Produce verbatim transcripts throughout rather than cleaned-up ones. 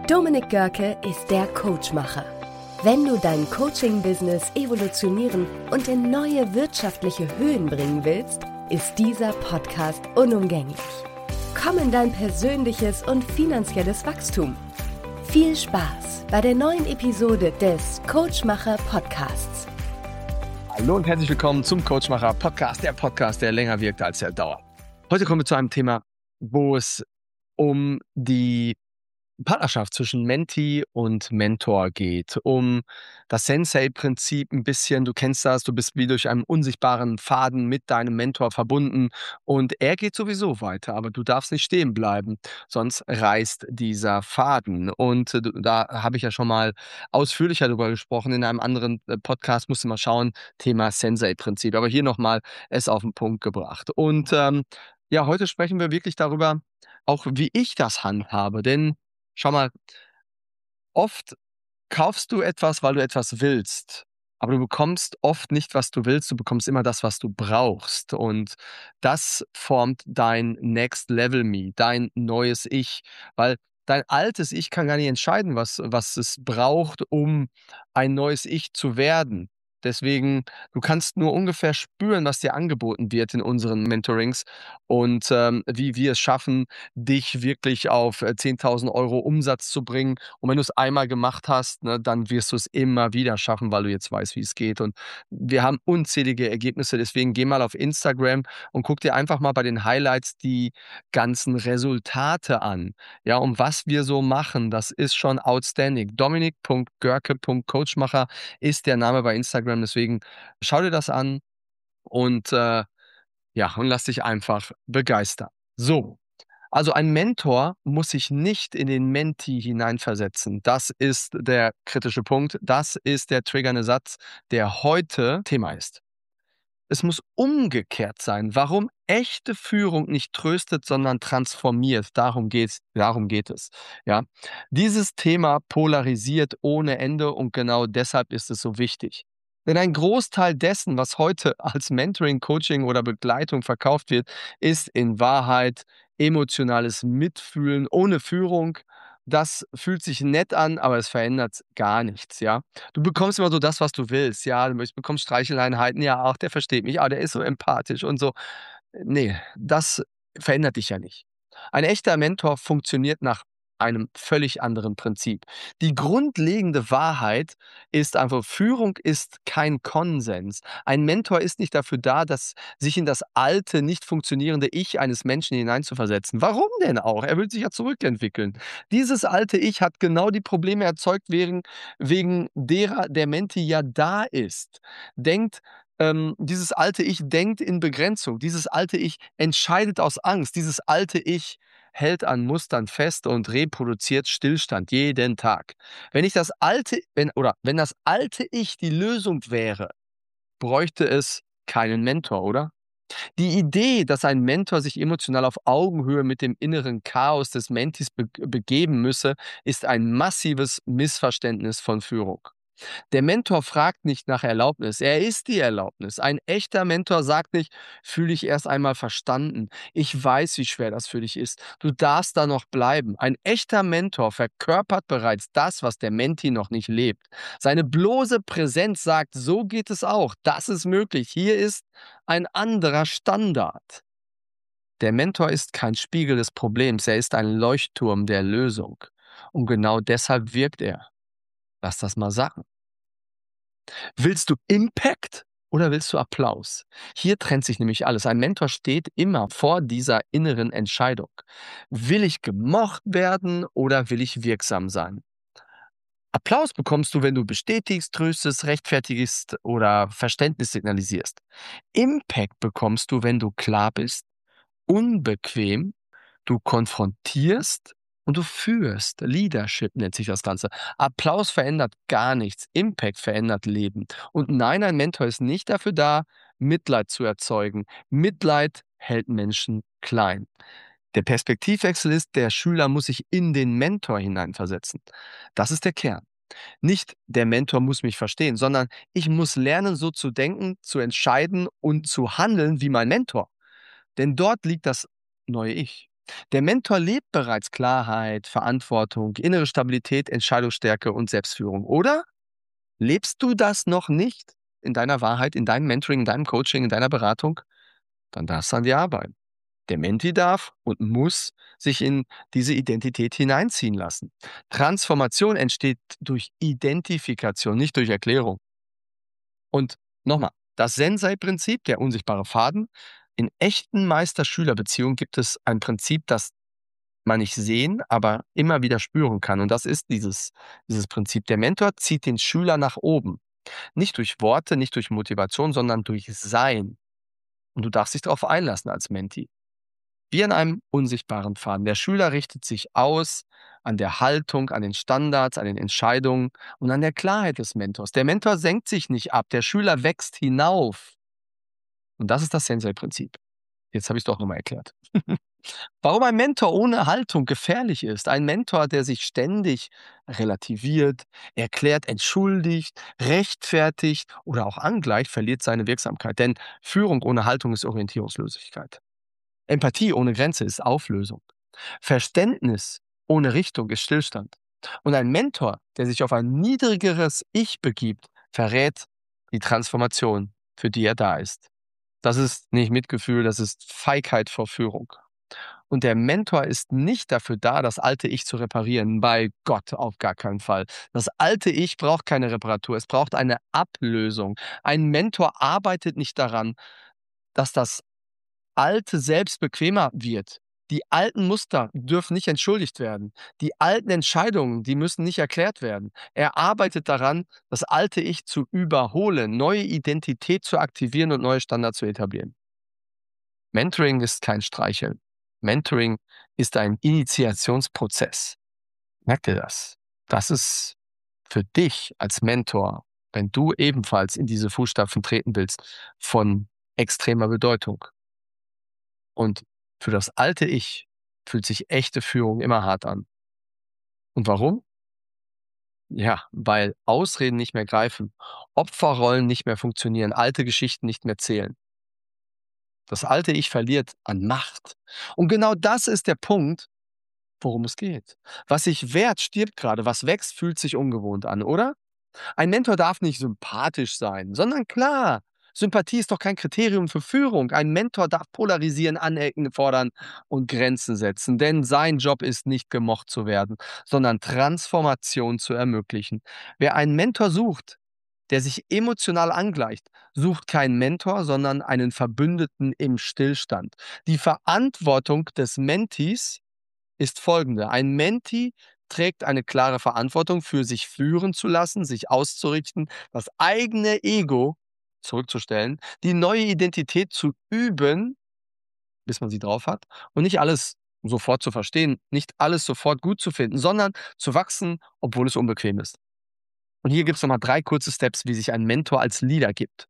Dominik Görke ist der Coachmacher. Wenn du dein Coaching-Business evolutionieren und in neue wirtschaftliche Höhen bringen willst, ist dieser Podcast unumgänglich. Komm in dein persönliches und finanzielles Wachstum. Viel Spaß bei der neuen Episode des Coachmacher Podcasts. Hallo und herzlich willkommen zum Coachmacher Podcast, der Podcast, der länger wirkt als er dauert. Heute kommen wir zu einem Thema, wo es um die Partnerschaft zwischen Mentee und Mentor geht, um das Sensei-Prinzip ein bisschen. Du kennst das, du bist wie durch einen unsichtbaren Faden mit deinem Mentor verbunden und er geht sowieso weiter, aber du darfst nicht stehen bleiben, sonst reißt dieser Faden. Und äh, da habe ich ja schon mal ausführlicher darüber gesprochen. In einem anderen äh, Podcast musst du mal schauen, Thema Sensei-Prinzip. Aber hier nochmal es auf den Punkt gebracht. Und ähm, ja, heute sprechen wir wirklich darüber, auch wie ich das handhabe, denn schau mal, oft kaufst du etwas, weil du etwas willst, aber du bekommst oft nicht, was du willst, du bekommst immer das, was du brauchst. Und das formt dein Next Level Me, dein neues Ich, weil dein altes Ich kann gar nicht entscheiden, was, was es braucht, um ein neues Ich zu werden. Deswegen, du kannst nur ungefähr spüren, was dir angeboten wird in unseren Mentorings und ähm, wie wir es schaffen, dich wirklich auf äh, zehntausend Euro Umsatz zu bringen. Und wenn du es einmal gemacht hast, ne, dann wirst du es immer wieder schaffen, weil du jetzt weißt, wie es geht. Und wir haben unzählige Ergebnisse. Deswegen geh mal auf Instagram und guck dir einfach mal bei den Highlights die ganzen Resultate an. Ja, und was wir so machen, das ist schon outstanding. dominik punkt görke punkt coachmacher ist der Name bei Instagram. Deswegen schau dir das an und äh, ja, und lass dich einfach begeistern. So. Also ein Mentor muss sich nicht in den Mentee hineinversetzen. Das ist der kritische Punkt. Das ist der triggernde Satz, der heute Thema ist. Es muss umgekehrt sein. Warum echte Führung nicht tröstet, sondern transformiert. Darum geht's, darum geht es. Ja. Dieses Thema polarisiert ohne Ende und genau deshalb ist es so wichtig. Denn ein Großteil dessen, was heute als Mentoring, Coaching oder Begleitung verkauft wird, ist in Wahrheit emotionales Mitfühlen ohne Führung. Das fühlt sich nett an, aber es verändert gar nichts, ja. Du bekommst immer so das, was du willst, ja. Du bekommst Streicheleinheiten, ja, ach, der versteht mich, ah, der ist so empathisch und so. Ne, das verändert dich ja nicht. Ein echter Mentor funktioniert nach einem völlig anderen Prinzip. Die grundlegende Wahrheit ist einfach, Führung ist kein Konsens. Ein Mentor ist nicht dafür da, dass sich in das alte, nicht funktionierende Ich eines Menschen hineinzuversetzen. Warum denn auch? Er will sich ja zurückentwickeln. Dieses alte Ich hat genau die Probleme erzeugt, wegen, wegen derer der Mentee ja da ist. Denkt ähm, dieses alte Ich denkt in Begrenzung. Dieses alte Ich entscheidet aus Angst. Dieses alte Ich hält an Mustern fest und reproduziert Stillstand jeden Tag. Wenn ich das alte, wenn, oder wenn das alte Ich die Lösung wäre, bräuchte es keinen Mentor, oder? Die Idee, dass ein Mentor sich emotional auf Augenhöhe mit dem inneren Chaos des Mentees be begeben müsse, ist ein massives Missverständnis von Führung. Der Mentor fragt nicht nach Erlaubnis, er ist die Erlaubnis. Ein echter Mentor sagt nicht, fühle dich erst einmal verstanden. Ich weiß, wie schwer das für dich ist. Du darfst da noch bleiben. Ein echter Mentor verkörpert bereits das, was der Mentee noch nicht lebt. Seine bloße Präsenz sagt, so geht es auch. Das ist möglich. Hier ist ein anderer Standard. Der Mentor ist kein Spiegel des Problems, er ist ein Leuchtturm der Lösung. Und genau deshalb wirkt er. Lass das mal sagen. Willst du Impact oder willst du Applaus? Hier trennt sich nämlich alles. Ein Mentor steht immer vor dieser inneren Entscheidung. Will ich gemocht werden oder will ich wirksam sein? Applaus bekommst du, wenn du bestätigst, tröstest, rechtfertigst oder Verständnis signalisierst. Impact bekommst du, wenn du klar bist, unbequem, du konfrontierst und du führst. Leadership nennt sich das Ganze. Applaus verändert gar nichts. Impact verändert Leben. Und nein, ein Mentor ist nicht dafür da, Mitleid zu erzeugen. Mitleid hält Menschen klein. Der Perspektivwechsel ist, der Schüler muss sich in den Mentor hineinversetzen. Das ist der Kern. Nicht der Mentor muss mich verstehen, sondern ich muss lernen, so zu denken, zu entscheiden und zu handeln wie mein Mentor. Denn dort liegt das neue Ich. Der Mentor lebt bereits Klarheit, Verantwortung, innere Stabilität, Entscheidungsstärke und Selbstführung. Oder lebst du das noch nicht in deiner Wahrheit, in deinem Mentoring, in deinem Coaching, in deiner Beratung? Dann darfst du an dir arbeiten. Der Menti darf und muss sich in diese Identität hineinziehen lassen. Transformation entsteht durch Identifikation, nicht durch Erklärung. Und nochmal, das Sensei-Prinzip, der unsichtbare Faden. In echten Meister-Schüler-Beziehungen gibt es ein Prinzip, das man nicht sehen, aber immer wieder spüren kann. Und das ist dieses, dieses Prinzip. Der Mentor zieht den Schüler nach oben. Nicht durch Worte, nicht durch Motivation, sondern durch Sein. Und du darfst dich darauf einlassen als Menti. Wie an einem unsichtbaren Faden. Der Schüler richtet sich aus an der Haltung, an den Standards, an den Entscheidungen und an der Klarheit des Mentors. Der Mentor senkt sich nicht ab, der Schüler wächst hinauf. Und das ist das Sensei-Prinzip. Jetzt habe ich es doch nochmal erklärt. Warum ein Mentor ohne Haltung gefährlich ist. Ein Mentor, der sich ständig relativiert, erklärt, entschuldigt, rechtfertigt oder auch angleicht, verliert seine Wirksamkeit. Denn Führung ohne Haltung ist Orientierungslosigkeit. Empathie ohne Grenze ist Auflösung. Verständnis ohne Richtung ist Stillstand. Und ein Mentor, der sich auf ein niedrigeres Ich begibt, verrät die Transformation, für die er da ist. Das ist nicht Mitgefühl, das ist Feigheit vor Führung. Und der Mentor ist nicht dafür da, das alte Ich zu reparieren. Bei Gott auf gar keinen Fall. Das alte Ich braucht keine Reparatur, es braucht eine Ablösung. Ein Mentor arbeitet nicht daran, dass das alte Selbst bequemer wird. Die alten Muster dürfen nicht entschuldigt werden. Die alten Entscheidungen, die müssen nicht erklärt werden. Er arbeitet daran, das alte Ich zu überholen, neue Identität zu aktivieren und neue Standards zu etablieren. Mentoring ist kein Streicheln. Mentoring ist ein Initiationsprozess. Merk dir das. Das ist für dich als Mentor, wenn du ebenfalls in diese Fußstapfen treten willst, von extremer Bedeutung. Und für das alte Ich fühlt sich echte Führung immer hart an. Und warum? Ja, weil Ausreden nicht mehr greifen, Opferrollen nicht mehr funktionieren, alte Geschichten nicht mehr zählen. Das alte Ich verliert an Macht. Und genau das ist der Punkt, worum es geht. Was sich wehrt, stirbt gerade. Was wächst, fühlt sich ungewohnt an, oder? Ein Mentor darf nicht sympathisch sein, sondern klar. Sympathie ist doch kein Kriterium für Führung. Ein Mentor darf polarisieren, anecken, fordern und Grenzen setzen. Denn sein Job ist nicht gemocht zu werden, sondern Transformation zu ermöglichen. Wer einen Mentor sucht, der sich emotional angleicht, sucht keinen Mentor, sondern einen Verbündeten im Stillstand. Die Verantwortung des Mentees ist folgende. Ein Mentee trägt eine klare Verantwortung, für sich führen zu lassen, sich auszurichten, das eigene Ego zurückzustellen, die neue Identität zu üben, bis man sie drauf hat, und nicht alles sofort zu verstehen, nicht alles sofort gut zu finden, sondern zu wachsen, obwohl es unbequem ist. Und hier gibt es nochmal drei kurze Steps, wie sich ein Mentor als Leader gibt.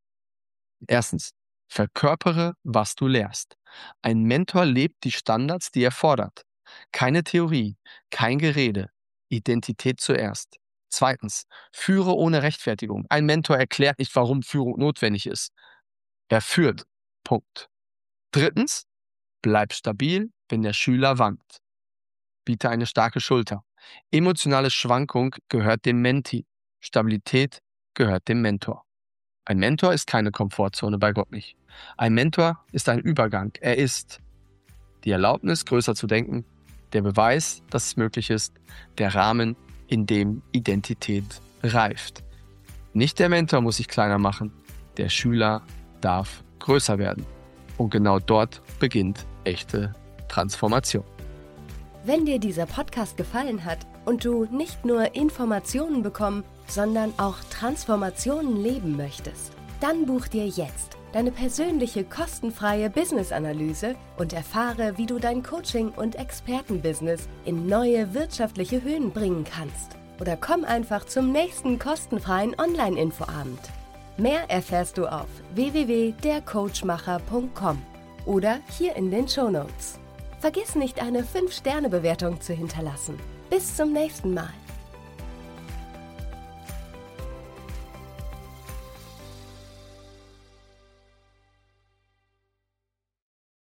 Erstens, verkörpere, was du lehrst. Ein Mentor lebt die Standards, die er fordert. Keine Theorie, kein Gerede, Identität zuerst. Zweitens, führe ohne Rechtfertigung. Ein Mentor erklärt nicht, warum Führung notwendig ist. Er führt. Punkt. Drittens, bleib stabil, wenn der Schüler wankt. Biete eine starke Schulter. Emotionale Schwankung gehört dem Mentee. Stabilität gehört dem Mentor. Ein Mentor ist keine Komfortzone, bei Gott nicht. Ein Mentor ist ein Übergang. Er ist die Erlaubnis, größer zu denken, der Beweis, dass es möglich ist, der Rahmen, in dem Identität reift. Nicht der Mentor muss sich kleiner machen, der Schüler darf größer werden. Und genau dort beginnt echte Transformation. Wenn dir dieser Podcast gefallen hat und du nicht nur Informationen bekommen, sondern auch Transformationen leben möchtest, dann buch dir jetzt deine persönliche kostenfreie Business-Analyse und erfahre, wie du dein Coaching- und Expertenbusiness in neue wirtschaftliche Höhen bringen kannst. Oder komm einfach zum nächsten kostenfreien Online-Infoabend. Mehr erfährst du auf w w w punkt der coachmacher punkt com oder hier in den Shownotes. Vergiss nicht, eine fünf Sterne Bewertung zu hinterlassen. Bis zum nächsten Mal.